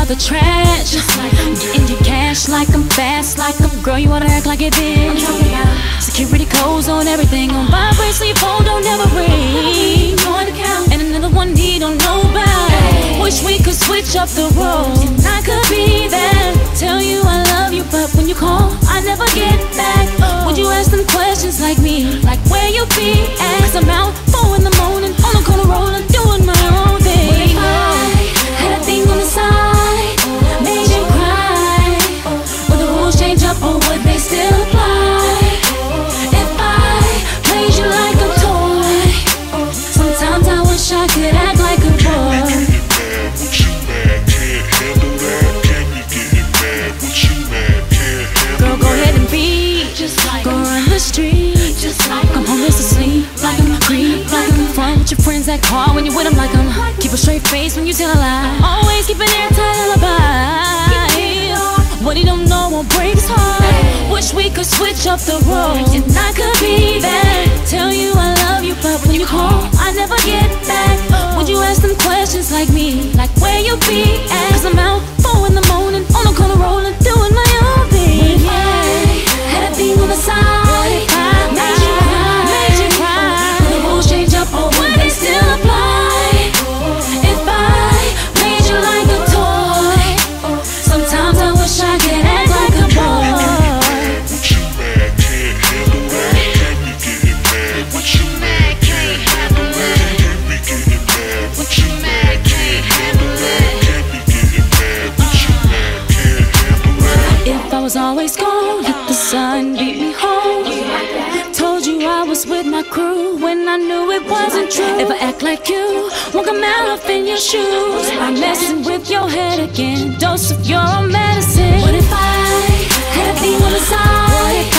the trash. Getting your cash like I'm fast, like I'm girl, you wanna act like it been. Security codes on everything, on vibrate so your phone don't ever ring. And another one he don't know about. Wish we could switch up the roles, and I could be there, tell you I love you, but when you call, I never get back. Would you ask them questions like me, like where you be at? 'Cause I'm out 4 in the morning, on the corner rolling, doing my own thing. What if I had a thing on the side, made you cry? Would the rules change up or would they still apply? If I played you like a toy, sometimes I wish I could act like a boy. Girl, go ahead and be just like, go run the street just like I'm homeless asleep, like I'm a creep, like I'm front with your friends that call when you with them, like I'm keep a straight face when you tell a lie, always keep an airtight alibi. What he don't know won't break his heart. Wish we could switch up the roles, and I could be there, tell you I love you, but when you call, I never get back. Would you ask them questions like me, like where you be at? 'Cause I'm out 4 in the morning, on the corner rolling, doing my own thing. Had a thing on the side, made you cry. Will the rules change up or would they still apply? If I made you like a toy, sometimes I wish I could act like a boy. If I was always gone, let the sun beat me home. Told you I was with my crew when I knew it wasn't true. If I act like you, won't come out up in your shoes. I'm messing with your head again, dose of your own medicine. What if I had a thing on the side?